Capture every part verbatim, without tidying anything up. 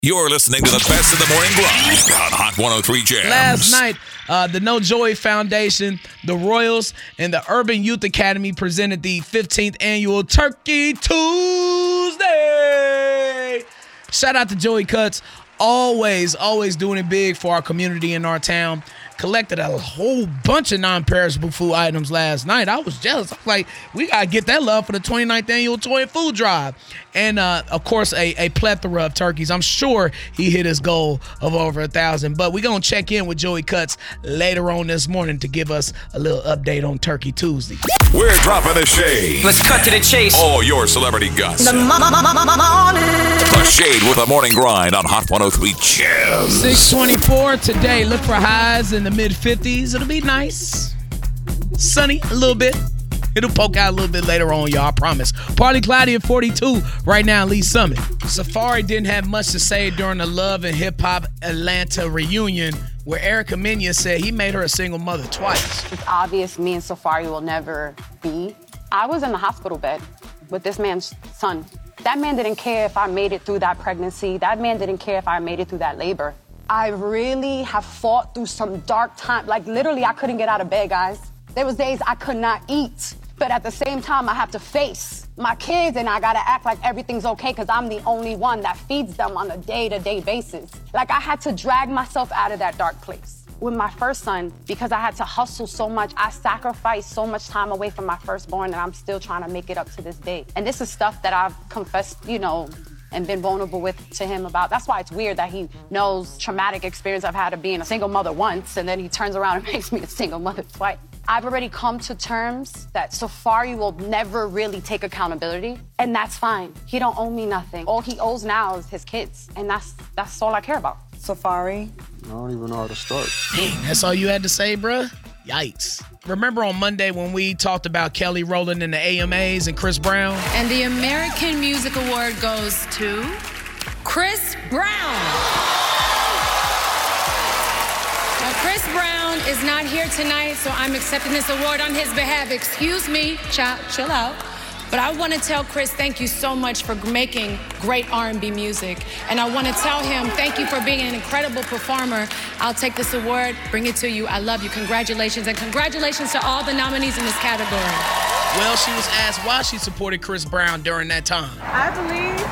You're listening to the best of the morning grind on Hot one oh three Jams. Last night, uh, the No Joy Foundation, the Royals, and the Urban Youth Academy presented the fifteenth annual Turkey Tuesday. Shout out to Joey Cuts. Always, always doing it big for our community in our town. Collected a whole bunch of non-perishable food items last night. I was jealous. I was like, we got to get that love for the twenty-ninth annual Toy and Food Drive. And, uh, of course, a, a plethora of turkeys. I'm sure he hit his goal of over a thousand. But we're going to check in with Joey Cuts later on this morning to give us a little update on Turkey Tuesday. We're dropping the shade. Let's cut to the chase. All your celebrity gossip. The morning. The Shade with the morning grind on Hot one oh three Jams. six twenty-four today. Look for highs in the mid fifties. It'll be nice. Sunny a little bit. It'll poke out a little bit later on, y'all, I promise. Partly cloudy at forty-two right now in Lee Summit. Safari didn't have much to say during the Love and Hip Hop Atlanta reunion where Erica Mena said he made her a single mother twice. It's obvious me and Safari will never be. I was in the hospital bed with this man's son. That man didn't care if I made it through that pregnancy. That man didn't care if I made it through that labor. I really have fought through some dark time. Like, literally, I couldn't get out of bed, guys. There was days I could not eat. But at the same time, I have to face my kids, and I gotta act like everything's okay because I'm the only one that feeds them on a day-to-day basis. Like, I had to drag myself out of that dark place. With my first son, because I had to hustle so much, I sacrificed so much time away from my firstborn, and I'm still trying to make it up to this day. And this is stuff that I've confessed, you know, and been vulnerable with to him about. That's why it's weird that he knows traumatic experience I've had of being a single mother once, and then he turns around and makes me a single mother twice. I've already come to terms that Safari will never really take accountability, and that's fine. He don't owe me nothing. All he owes now is his kids, and that's that's all I care about. Safari? I don't even know how to start. Dang, that's all you had to say, bruh? Yikes. Remember on Monday when we talked about Kelly Rowland and the A M As and Chris Brown? And the American Music Award goes to Chris Brown. Now, Chris Brown is not here tonight, so I'm accepting this award on his behalf. Excuse me, child, chill out. But I want to tell Chris, thank you so much for making great R and B music. And I want to tell him, thank you for being an incredible performer. I'll take this award, bring it to you. I love you. Congratulations. And congratulations to all the nominees in this category. Well, she was asked why she supported Chris Brown during that time. I believe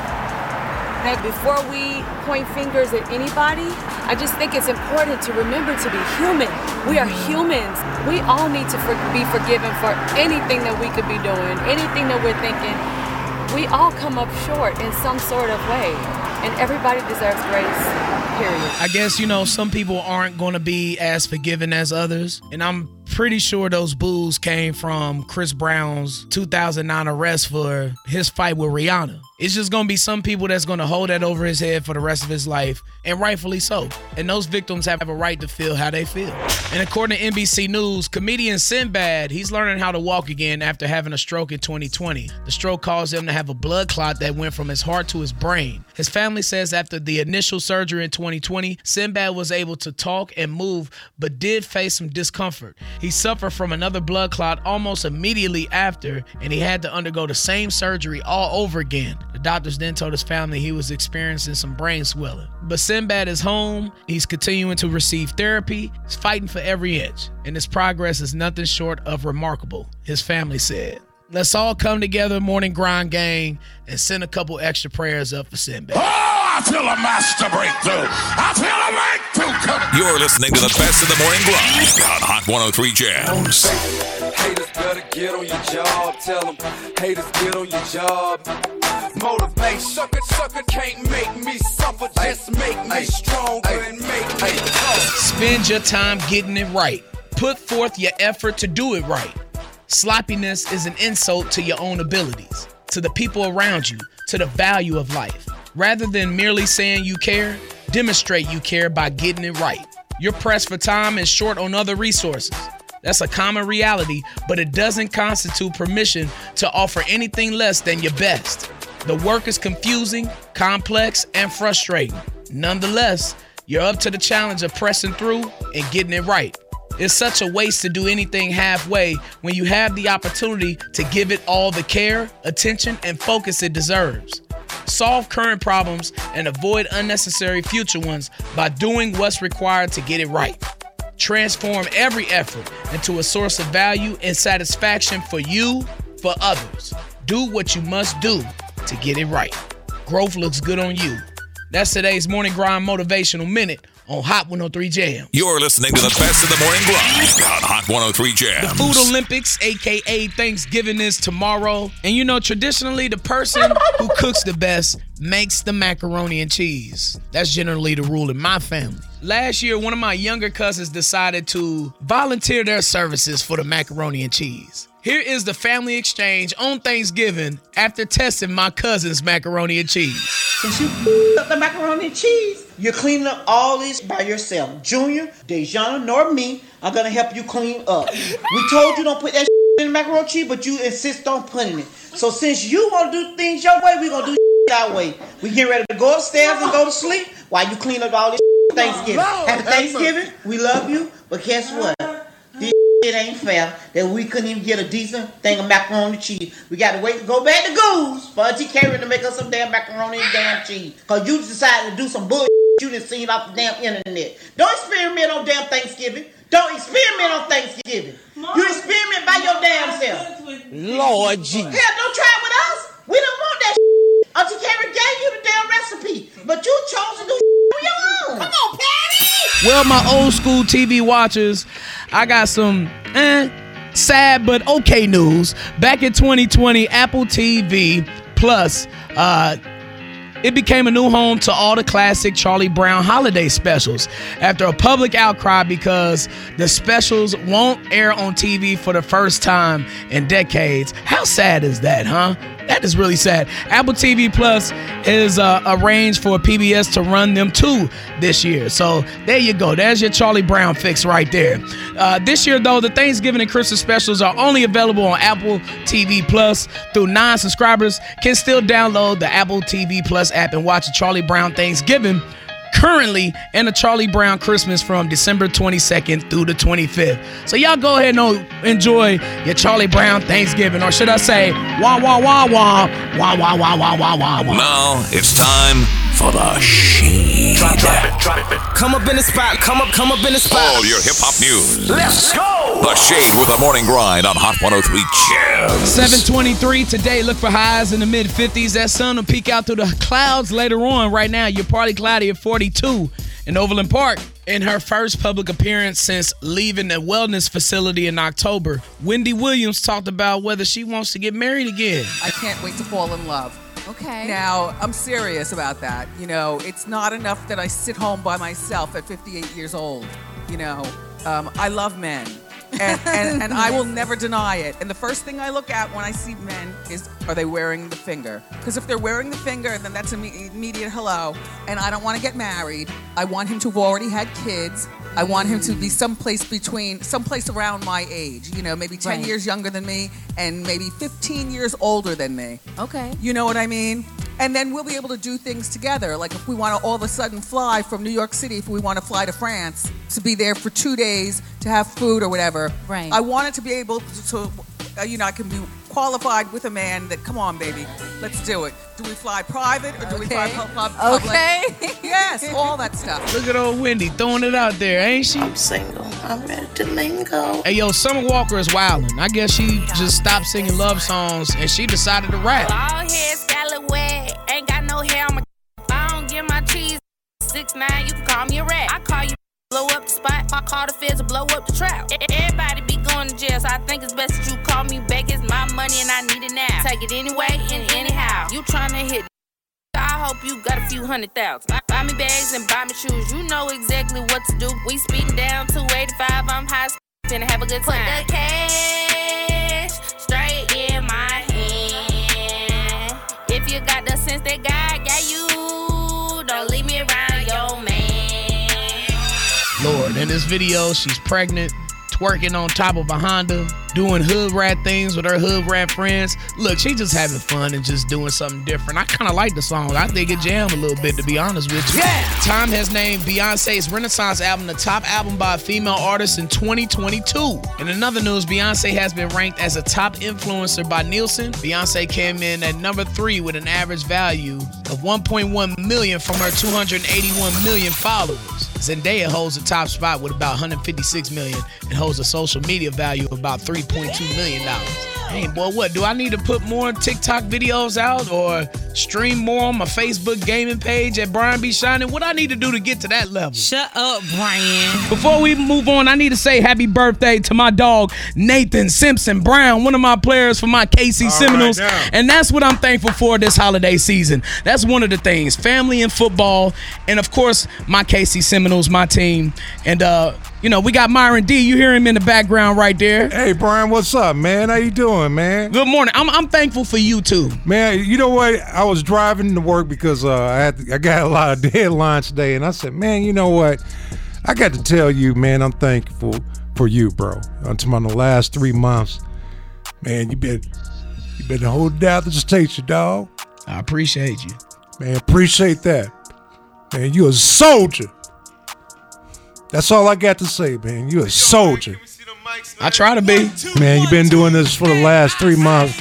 that before we point fingers at anybody, I just think it's important to remember to be human. We are humans. We all need to for- be forgiven for anything that we could be doing, anything that we're thinking. We all come up short in some sort of way, and everybody deserves grace, period. I guess, you know, some people aren't going to be as forgiving as others, and I'm pretty sure those boos came from Chris Brown's two thousand nine arrest for his fight with Rihanna. It's just going to be some people that's going to hold that over his head for the rest of his life, and rightfully so. And those victims have a right to feel how they feel. And according to N B C News, comedian Sinbad, he's learning how to walk again after having a stroke in twenty twenty. The stroke caused him to have a blood clot that went from his heart to his brain. His family says after the initial surgery in twenty twenty, Sinbad was able to talk and move, but did face some discomfort. He suffered from another blood clot almost immediately after, and he had to undergo the same surgery all over again. The doctors then told his family he was experiencing some brain swelling. But Sinbad is home. He's continuing to receive therapy. He's fighting for every inch, and his progress is nothing short of remarkable, his family said. Let's all come together, Morning Grind Gang, and send a couple extra prayers up for Sinbad. Oh, I feel a master breakthrough. I feel a breakthrough coming. You're listening to the best of the morning grind on Hot one oh three Jams. Haters better get on your job. Tell them haters get on your job. Motivate, sucker, sucker can't make me suffer. Just make me stronger and make me tough. Spend your time getting it right. Put forth your effort to do it right. Sloppiness is an insult to your own abilities, to the people around you, to the value of life. Rather than merely saying you care, demonstrate you care by getting it right. You're pressed for time and short on other resources. That's a common reality, but it doesn't constitute permission to offer anything less than your best. The work is confusing, complex, and frustrating. Nonetheless, you're up to the challenge of pressing through and getting it right. It's such a waste to do anything halfway when you have the opportunity to give it all the care, attention, and focus it deserves. Solve current problems and avoid unnecessary future ones by doing what's required to get it right. Transform every effort into a source of value and satisfaction for you, for others. Do what you must do to get it right. Growth looks good on you. That's today's Morning Grind Motivational Minute on Hot one oh three Jam. You're listening to the best of the morning grind on Hot one oh three Jam. The Food Olympics, a k a. Thanksgiving, is tomorrow. And you know, traditionally, the person who cooks the best makes the macaroni and cheese. That's generally the rule in my family. Last year, one of my younger cousins decided to volunteer their services for the macaroni and cheese. Here is the family exchange on Thanksgiving after testing my cousin's macaroni and cheese. Since you up the macaroni and cheese, you're cleaning up all this by yourself. Junior, Dejana, nor me are gonna help you clean up. We told you don't put that in the macaroni and cheese, but you insist on putting it. So since you want to do things your way, we're gonna do our way. We get ready to go upstairs and go to sleep while you clean up all this Thanksgiving. Happy Thanksgiving. We love you, but guess what? This it ain't fair that we couldn't even get a decent thing of macaroni and cheese. We got to wait to go back to Goose for Auntie Karen to make us some damn macaroni and damn cheese. Because you decided to do some bullshit you done seen off the damn internet. Don't experiment on damn Thanksgiving. Don't experiment on Thanksgiving. Mom, you experiment by your damn self. Lord Jesus. Hell, don't try it with us. We don't want that shit. Auntie Karen gave you the damn recipe. But you chose to do shit on your own. Come on, Patty. Well, my old school T V watchers, I got some eh, sad but okay news. Back in twenty twenty, Apple T V Plus, uh, it became a new home to all the classic Charlie Brown holiday specials after a public outcry because the specials won't air on T V for the first time in decades. How sad is that, huh? That is really sad. Apple T V Plus is uh, arranged for P B S to run them too this year. So there you go. There's your Charlie Brown fix right there. Uh, this year, though, the Thanksgiving and Christmas specials are only available on Apple T V Plus. Through non-subscribers can still download the Apple T V Plus app and watch a Charlie Brown Thanksgiving currently and a Charlie Brown Christmas from December twenty-second through the twenty-fifth. So y'all go ahead and enjoy your Charlie Brown Thanksgiving, or should I say, wah, wah, wah, wah, wah, wah, wah, wah, wah, wah, wah. Now it's time for the Shade. Drop, drop it, drop it. Come up in the spot, come up, come up in the spot. All your hip-hop news. Let's go! The Shade with the morning grind on Hot one oh three Jam. seven twenty-three today. Look for highs in the mid-fifties. That sun will peek out through the clouds later on. Right now, you're partly cloudy at forty-two in Overland Park. In her first public appearance since leaving the wellness facility in October, Wendy Williams talked about whether she wants to get married again. I can't wait to fall in love. Okay. Now, I'm serious about that. You know, it's not enough that I sit home by myself at fifty-eight years old. You know, um, I love men. And, and, and I will never deny it. And the first thing I look at when I see men is, are they wearing the finger? Because if they're wearing the finger, then that's an immediate hello. And I don't want to get married. I want him to have already had kids. I want him to be someplace between, someplace around my age. You know, maybe ten Right. years younger than me and maybe fifteen years older than me. Okay. You know what I mean? And then we'll be able to do things together. Like if we want to all of a sudden fly from New York City, if we want to fly to France, to be there for two days, to have food or whatever. Right. I wanted to be able to, to uh, you know, I can be qualified with a man that, come on, baby, let's do it. Do we fly private or do we fly Okay. pub- pub- public? Okay. Yes, all that stuff. Look at old Wendy throwing it out there, ain't she? I'm single. I'm ready to mingle. Hey, yo, Summer Walker is wildin'. I guess she just stopped singing love songs and she decided to rap. All hair scallywag, ain't got no hair on my. I don't get my cheese. Six nine, you can call me a rat. I call you blow up the spot. I call the feds to blow up the trap. E- Everybody be going to jail, so I think it's best that you call me back. It's my money and I need it now. Take it anyway and anyhow. You tryna hit. I hope you got a few hundred thousand. Buy me bags and buy me shoes. You know exactly what to do. We speeding down two eighty-five. I'm high, finna have a good time. Put the cash straight in my hand. If you got the sense that God got you, don't leave me around your man. Lord, in this video, she's pregnant, twerking on top of a Honda, doing hood rat things with her hood rat friends. Look, she just having fun and just doing something different. I kind of like the song. I think it jammed a little bit, to be honest with you. Yeah. Time has named Beyonce's Renaissance album the top album by a female artist in twenty twenty-two. In another news, Beyonce has been ranked as a top influencer by Nielsen. Beyonce came in at number three with an average value of one point one million from her two hundred eighty-one million followers. Zendaya holds the top spot with about one hundred fifty-six million and holds a social media value of about three point two million dollars. Hey, boy, what? Do I need to put more TikTok videos out or stream more on my Facebook gaming page at Brian B. Shining? What I need to do to get to that level? Shut up, Brian. Before we move on, I need to say happy birthday to my dog, Nathan Simpson Brown, one of my players for my K C Seminoles. Right, and that's what I'm thankful for this holiday season. That's one of the things. Family and football. And, of course, my K C Seminoles, my team. And, uh, you know, we got Myron D. You hear him in the background right there. Hey, Brian, what's up, man? How you doing, man? Good morning. I'm I'm thankful for you, too. Man, you know what? I was driving to work because uh, I had to, I got a lot of deadlines today, and I said, man, you know what? I got to tell you, man, I'm thankful for you, bro. Until the last three months, man, you been you been holding down the station, dog. I appreciate you. Man, appreciate that. Man, you a soldier. That's all I got to say, man. You a soldier. I try to be. Man, you've been doing this for the last three months.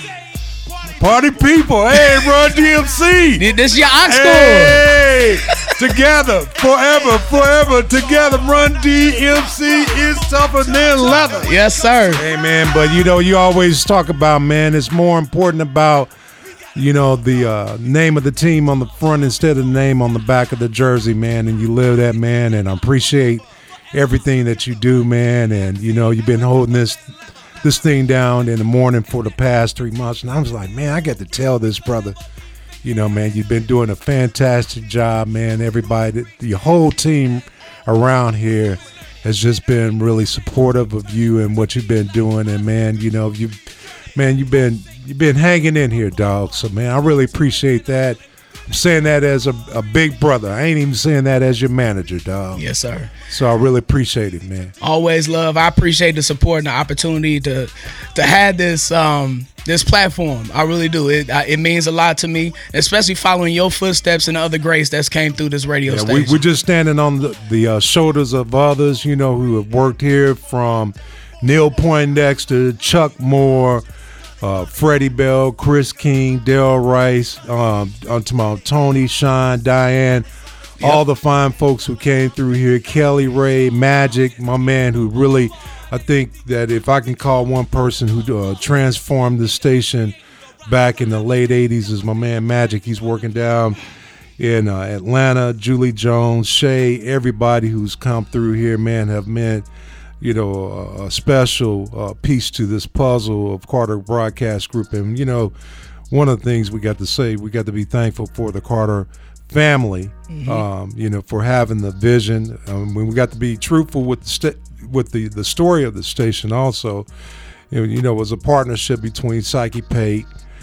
Party people. Hey, Run D M C. This your ox score. Hey, together, forever, forever, together. Run D M C is tougher than leather. Yes, sir. Hey, man, but you know, you always talk about, man, it's more important about, you know, the uh, name of the team on the front instead of the name on the back of the jersey, man. And you live that, man, and I appreciate everything that you do, man. And, you know, you've been holding this this thing down in the morning for the past three months. And I was like, man, I got to tell this brother, you know, man, you've been doing a fantastic job, man. Everybody, the whole team around here has just been really supportive of you and what you've been doing. And, man, you know, you, man, you've been you've been hanging in here, dog. So, man, I really appreciate that. I'm saying that as a, a big brother. I ain't even saying that as your manager, dog. Yes, sir. So I really appreciate it, man. Always love. I appreciate the support and the opportunity to to have this um this platform. I really do. It it means a lot to me, especially following your footsteps and the other greats that's came through this radio yeah, station. We, we're just standing on the, the uh, shoulders of others, you know, who have worked here, from Neil Poindexter, Chuck Moore, Uh, Freddie Bell, Chris King, Dale Rice, um, onto my Tony, Sean, Diane, yep. all the fine folks who came through here, Kelly Ray, Magic, my man, who really, I think that if I can call one person who uh, transformed the station back in the late eighties is my man Magic. He's working down in uh, Atlanta. Julie Jones, Shay, everybody who's come through here, man, have meant, you know, a special uh, piece to this puzzle of Carter Broadcast Group. And, you know, one of the things we got to say, we got to be thankful for the Carter family, mm-hmm. um, you know, for having the vision. Um, when we got to be truthful with the st- with the, the story of the station also, you know, you know, it was a partnership between Psyche Pate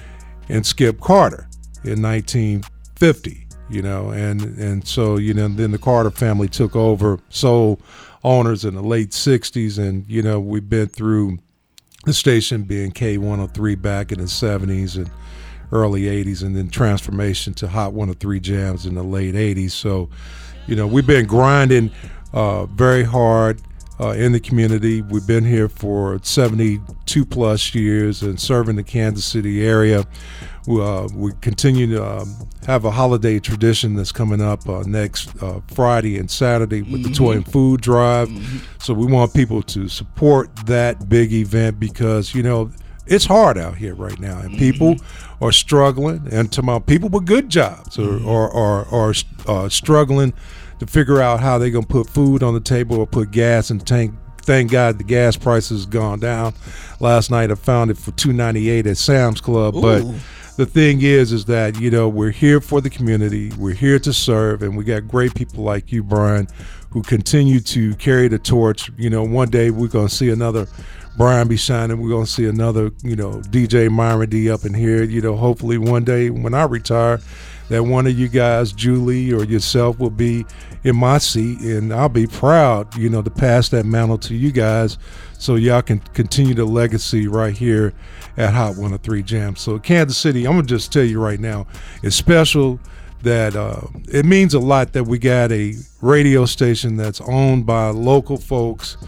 and Skip Carter in nineteen fifty, you know, and, and so, you know, then the Carter family took over, so owners in the late sixties, and you know we've been through the station being K one oh three back in the seventies and early eighties, and then transformation to Hot one oh three Jams in the late eighties. So, you know, we've been grinding uh, very hard uh, in the community. We've been here for seventy-two plus years and serving the Kansas City area. We, uh, we continue to um, have a holiday tradition that's coming up uh, next uh, Friday and Saturday with mm-hmm. the Toy and Food Drive. Mm-hmm. So we want people to support that big event because, you know, it's hard out here right now, and mm-hmm. people are struggling, and to my people with good jobs mm-hmm. are, are, are, are uh, struggling to figure out how they're going to put food on the table or put gas in the tank. Thank God the gas prices has gone down. Last night I found it for two ninety-eight at Sam's Club, Ooh. but the thing is, is that, you know, we're here for the community. We're here to serve, and we got great people like you, Brian, who continue to carry the torch. You know, one day we're going to see another Brian B. Shining. We're going to see another, you know, D J Myron D up in here. You know, hopefully one day when I retire, that one of you guys, Julie or yourself, will be in my seat, and I'll be proud, you know, to pass that mantle to you guys so y'all can continue the legacy right here at Hot one oh three Jam. So Kansas City, I'm going to just tell you right now, it's special that uh, it means a lot that we got a radio station that's owned by local folks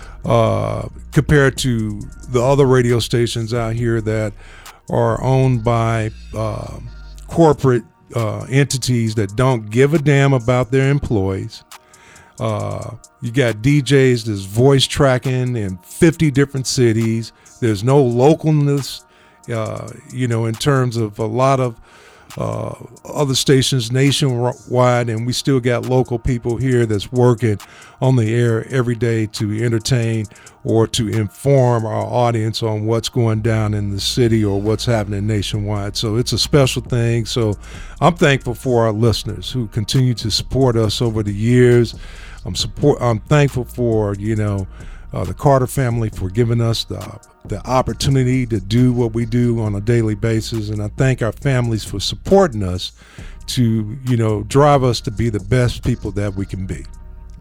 uh, compared to the other radio stations out here that are owned by uh, corporate uh, entities that don't give a damn about their employees. Uh, you got D Js that's voice tracking in fifty different cities. There's no localness, uh, you know, in terms of a lot of uh, other stations nationwide, and we still got local people here that's working on the air every day to entertain or to inform our audience on what's going down in the city or what's happening nationwide. So it's a special thing. So I'm thankful for our listeners who continue to support us over the years. I'm support. I'm thankful for, you know, uh, the Carter family for giving us the the opportunity to do what we do on a daily basis, and I thank our families for supporting us to, you know, drive us to be the best people that we can be.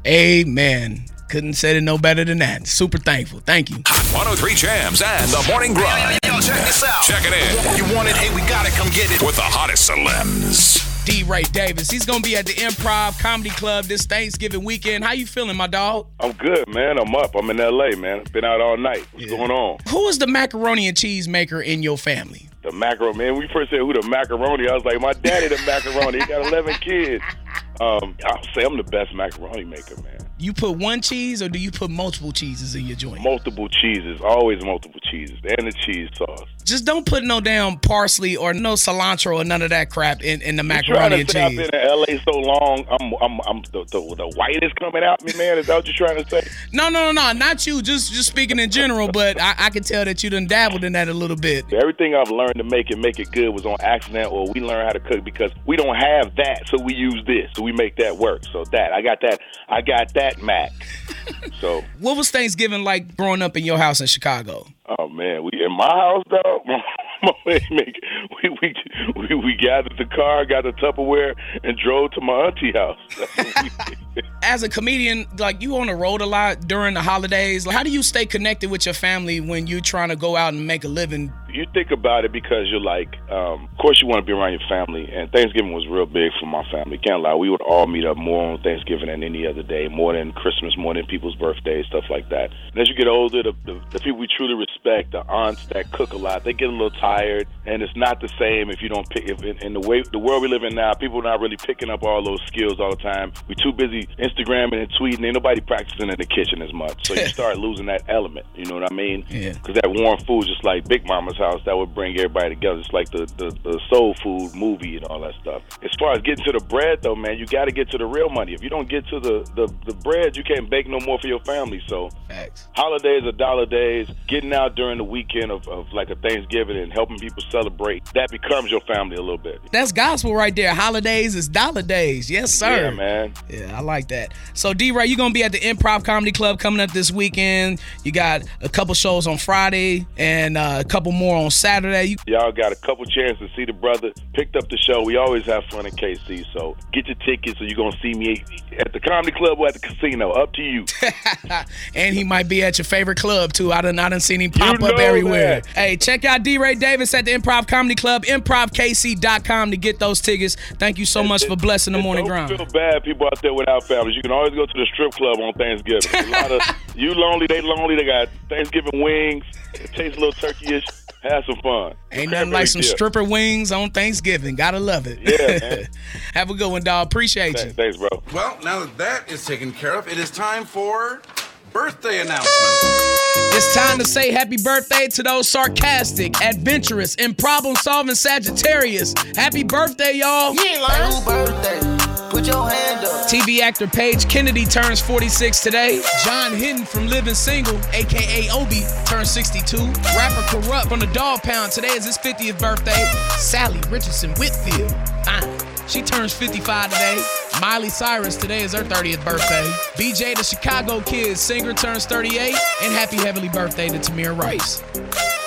Amen. Couldn't say it no better than that. Super thankful. Thank you. one oh three Jams and the Morning Grind. Yo, check this out. Check it in. You want it? Hey, we got it. Come get it. With the hottest celebs. D-Ray Davis. He's going to be at the Improv Comedy Club this Thanksgiving weekend. How you feeling, my dog? I'm good, man. I'm up. I'm in L A, man. Been out all night. What's yeah. going on? Who is the macaroni and cheese maker in your family? The macaroni, man. We first said who the macaroni. I was like, my daddy the macaroni. He got eleven kids. Um, I'll say I'm the best macaroni maker, man. You put one cheese or do you put multiple cheeses in your joint? Multiple cheeses. Always multiple cheeses. And the cheese sauce. Just don't put no damn parsley or no cilantro or none of that crap in, in the macaroni and cheese. I've been in L A so long, I'm I'm I'm the, the, the white is coming out me, man. Is that what you're trying to say? No, no, no, no. Not you. Just just speaking in general, but I, I can tell that you done dabbled in that a little bit. Everything I've learned to make it make it good was on accident, or we learned how to cook because we don't have that, so we use this. So we make that work. So that I got that I got that Mac. So what was Thanksgiving like growing up in your house in Chicago? Oh man, we in my house though. we, we we we gathered the car, got the Tupperware, and drove to my auntie house. As a comedian, like you on the road a lot during the holidays. Like, how do you stay connected with your family when you're trying to go out and make a living? You think about it because you're like, um, of course you want to be around your family, and Thanksgiving was real big for my family. Can't lie, we would all meet up more on Thanksgiving than any other day, more than Christmas, more than people's birthdays, stuff like that. And as you get older, the, the, the people we truly respect, the aunts that cook a lot, they get a little tired, and it's not the same if you don't pick. If in, in the way the world we live in now, people are not really picking up all those skills all the time. We're too busy Instagramming and tweeting. Ain't nobody practicing in the kitchen as much, so you start losing that element. You know what I mean? Yeah. Because that warm food, just like Big Mama's house, that would bring everybody together. It's like the, the, the soul food movie and all that stuff. As far as getting to the bread, though, man, you got to get to the real money. If you don't get to the, the, the bread, you can't bake no more for your family. So Facts. Holidays are dollar days. Getting out during the weekend of, of like a Thanksgiving and helping people celebrate, that becomes your family a little bit. That's gospel right there. Holidays is dollar days. Yes, sir. Yeah, man. Yeah, I like that. So, D-Ray, you're going to be at the Improv Comedy Club coming up this weekend. You got a couple shows on Friday and uh, a couple more on Saturday. You- Y'all got a couple chances to see the brother. Picked up the show. We always have fun in K C, so get your tickets or you're going to see me at the comedy club or at the casino. Up to you. And he might be at your favorite club, too. I done, I done seen him pop you up know everywhere. That. Hey, check out D-Ray Davis at the Improv Comedy Club, improv k c dot com to get those tickets. Thank you so and, much and, for blessing the and morning don't grind. Feel bad, people out there without families. You can always go to the strip club on Thanksgiving. A lot of you lonely, they lonely. They got Thanksgiving wings. It tastes a little turkey-ish. Have some fun. Ain't nothing like some deal. Stripper wings on Thanksgiving. Gotta love it. Yeah, man. Have a good one, dog. Appreciate Thanks, you. Thanks, bro. Well, now that that is taken care of, it is time for birthday announcements. It's time to say happy birthday to those sarcastic, adventurous, and problem-solving Sagittarius. Happy birthday, y'all. You ain't lying. Who birthday? Put your hand up. T V actor Paige Kennedy turns forty-six today. John Hidden from Living Single, a k a. Obi, turns sixty-two. Rapper Corrupt from the Dog Pound, today is his fiftieth birthday. Sally Richardson Whitfield, fine. She turns fifty-five today. Miley Cyrus, today is her thirtieth birthday. B J the Chicago Kid, singer, turns thirty-eight. And happy heavenly birthday to Tamir Rice.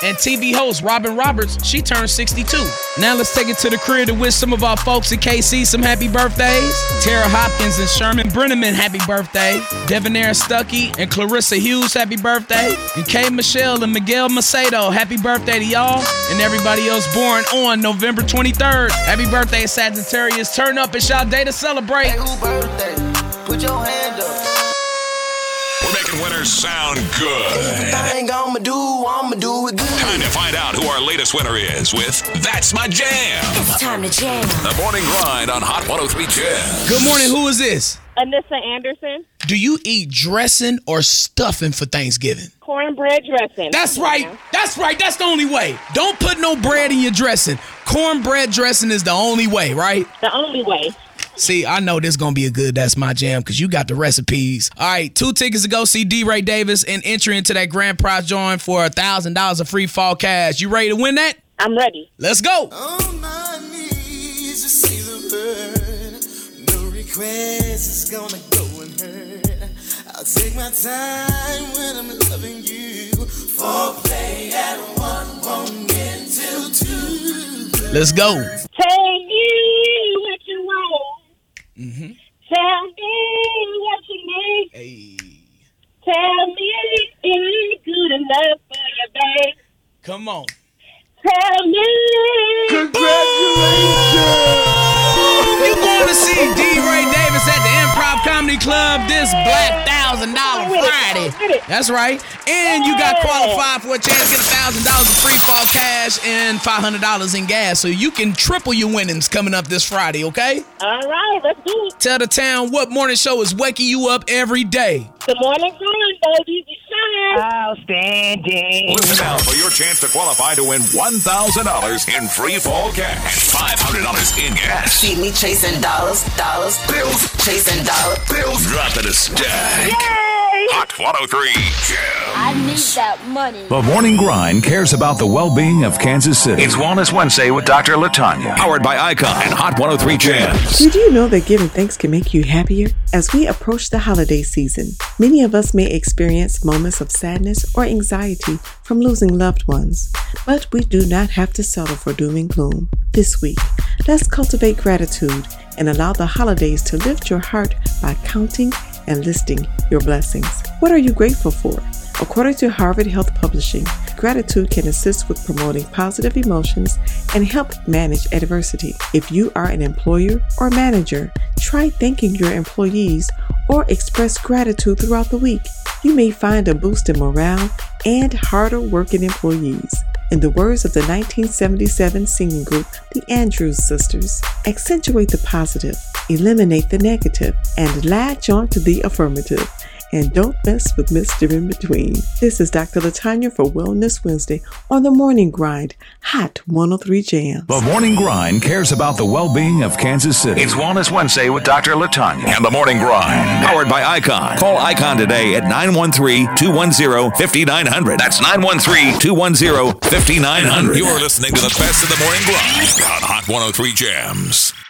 And T V host Robin Roberts, she turned sixty-two. Now let's take it to the crib to wish some of our folks in K C some happy birthdays. Tara Hopkins and Sherman Brenneman, happy birthday. Devonair Stuckey and Clarissa Hughes, happy birthday. And Kay Michelle and Miguel Macedo, happy birthday to y'all. And everybody else born on November twenty-third. Happy birthday, Sagittarius. Turn up, it's y'all day to celebrate. Hey, who birthday? Put your hand up. We're making winners sound good. Everything I'ma do, I'ma do it good. Time to find out who our latest winner is with That's My Jam. It's time to jam. The Morning Grind on Hot one oh three Jam. Good morning, who is this? Anissa Anderson. Do you eat dressing or stuffing for Thanksgiving? Cornbread dressing. That's right. That's right. That's the only way. Don't put no bread in your dressing. Cornbread dressing is the only way, right? The only way. See, I know this is going to be a good That's My Jam because you got the recipes. All right, two tickets to go see D. Ray Davis and entry into that grand prize drawing for one thousand dollars of free fall cash. You ready to win that? I'm ready. Let's go. On my knees to say the word. No request is gonna go unheard. I'll take my time when I'm loving you. Foreplay at one, won't get till two. Let's go. Tell me what you want. Mm-hmm. Tell me what you need. Hey. Tell me it ain't good enough for you, babe. Come on. Tell me. Congratulations. You're going to see D. Ray Davis at the Improv Comedy Club this Black Thousand Dollar Friday. That's right. And you got qualified for a chance to get a thousand dollars of free fall cash and five hundred dollars in gas. So you can triple your winnings coming up this Friday, okay? All right, let's do it. Tell the town what morning show is waking you up every day. Good morning, Grind, baby. Outstanding. Listen now for your chance to qualify to win one thousand dollars in free fall cash, five hundred dollars in gas. See me chasing dollars, dollars, bills, chasing dollar bills. Drop it a stack. Yay! Hot one oh three Jam. I need that money. The Morning Grind cares about the well-being of Kansas City. It's Wellness Wednesday with Doctor LaTanya. Powered by Icon and Hot one oh three Jams. Did you know that giving thanks can make you happier? As we approach the holiday season, many of us may experience moments of sadness or anxiety from losing loved ones. But we do not have to settle for doom and gloom. This week, let's cultivate gratitude and allow the holidays to lift your heart by counting and listing your blessings. What are you grateful for? According to Harvard Health Publishing, gratitude can assist with promoting positive emotions and help manage adversity. If you are an employer or manager, try thanking your employees or express gratitude throughout the week. You may find a boost in morale and harder working employees. In the words of the nineteen seventy-seven singing group, the Andrews Sisters, accentuate the positive, eliminate the negative, and latch on to the affirmative. And don't mess with Mister In Between. This is Doctor LaTanya for Wellness Wednesday on The Morning Grind, Hot one oh three Jams. The Morning Grind cares about the well-being of Kansas City. It's Wellness Wednesday with Doctor LaTanya and The Morning Grind. Powered by Icon. Call Icon today at nine one three, two one zero, five nine zero zero. That's nine one three, two one zero, five nine zero zero. You're listening to the best of The Morning Grind on Hot one oh three Jams.